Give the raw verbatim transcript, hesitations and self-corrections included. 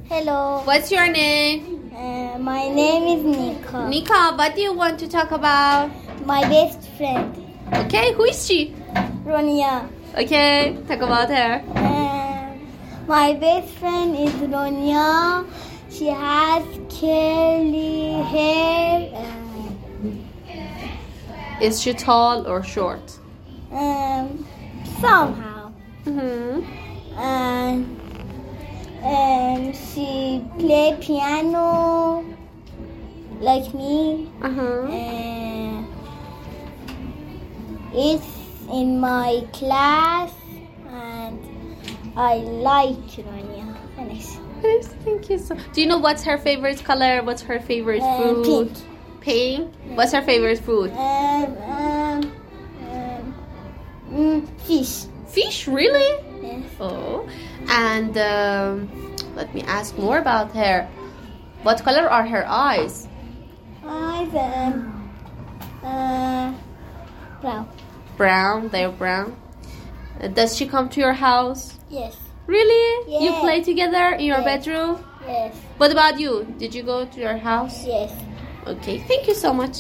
Hello. What's your name? Uh, my name is Nika. Nika, what do you want to talk about? My best friend, Okay, who is she? Ronia. Okay, talk about her. Uh, my best friend is Ronia. She has curly hair. Is she tall or short? Uh, um, somehow. Mm-hmm. And um, she play piano like me. Uh-huh. Uh, it's in my class, and I like Ronia. Thanks. Yes, thank you so. Do you know what's her favorite color? What's her favorite Uh, food? pink. Pink. What's her favorite food? Um, um, um, mm, fish. Fish, really? Yes. Oh. And um, let me ask more about her. What color are her eyes? I've um, uh, brown. Brown. They're brown. Uh, Does she come to your house? Yes. Really? You Yeah. play together in your Yes. bedroom? Yes. What about you? Did you go to your house? Yes. Okay, thank you so much.